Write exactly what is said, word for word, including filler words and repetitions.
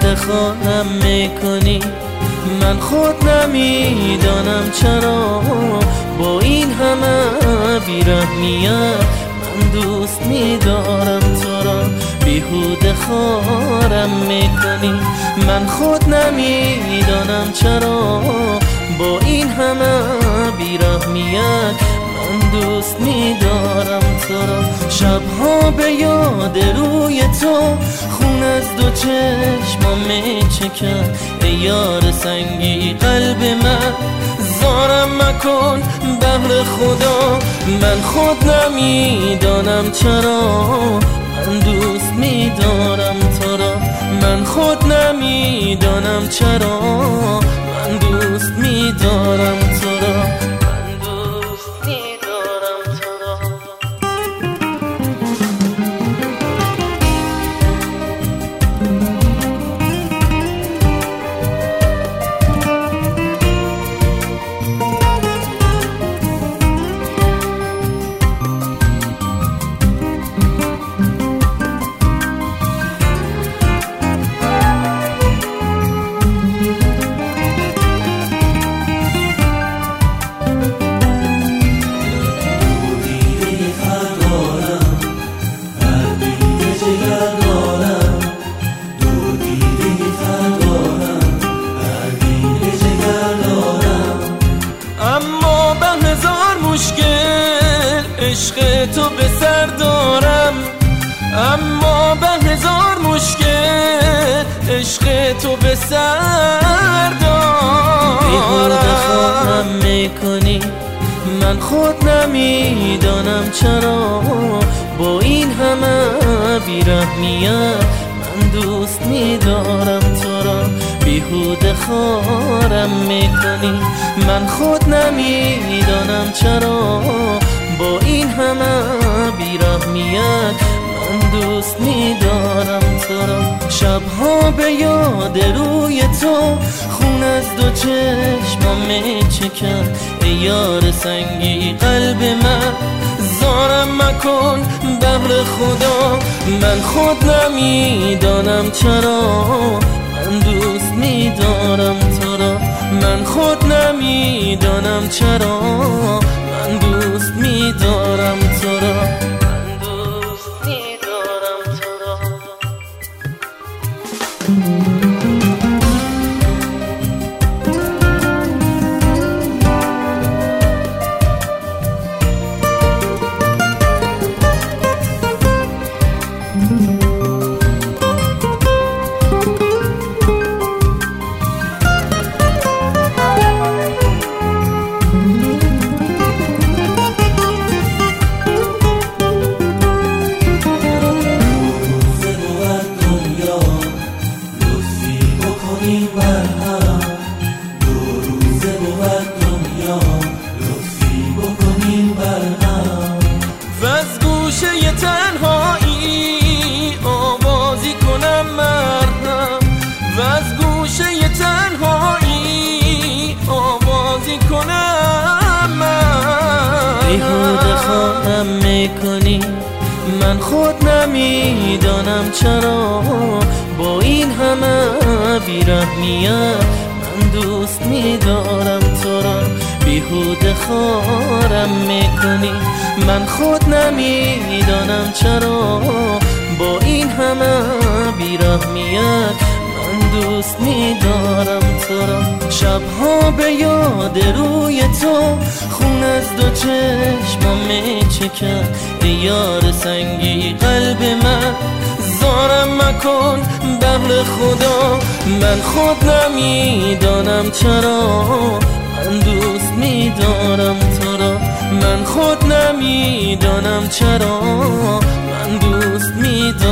بیهوده خواهم میکنی، من خود نمیدانم چرا با این همه بیرحمیت من دوست میدارم تو را. بیهوده خارم میکنی، من خود نمیدانم چرا با این همه بیرحمیت من دوست میدارم تو را. شبها به یاد روی تو خون از دو چشمم میچکد، ای یار سنگی قلب من زارم مکن بهر خدا. من خود نمیدانم چرا من دوست میدارم تو را، من خود نمیدانم چرا من دوست میدارم تو را، من دوست میدارم تو را. عشق تو به سر دارم، اما به هزار مشکل عشق تو به سر دارم. بیهوده خواهم میکنی، من خود نمیدانم چرا با این همه بیرحمیت من دوست میدارم تو را. بیهوده خارم میکنی، من خود نمیدانم چرا با این همه بیرحمیت من دوست میدارم تو را. شبها به یاد روی تو خون از دو چشمم میچکد، ای یار سنگی قلب من زارم مکن بهر خدا. من خود نمیدانم چرا من دوست میدارم تو را، من خود نمیدانم چرا من دوست میدارم تو را، من دوست میدارم تو را. بیهوده خواهم میکنی، من خود نمیدانم چرا با این همه بیرحمیت من دوست میدارم تو را. بیهوده خارم میکنی، من خود نمیدانم چرا با این همه بیرحمیت من دوست میدارم تو را. شبها به یاد روی تو خون از دو چشمم میچکد، ای یار سنگی قلب من زارم مکن بهر خدا. من خود نمیدانم چرا من دوست میدارم تو را، من خود نمیدانم چرا من دوست میدارم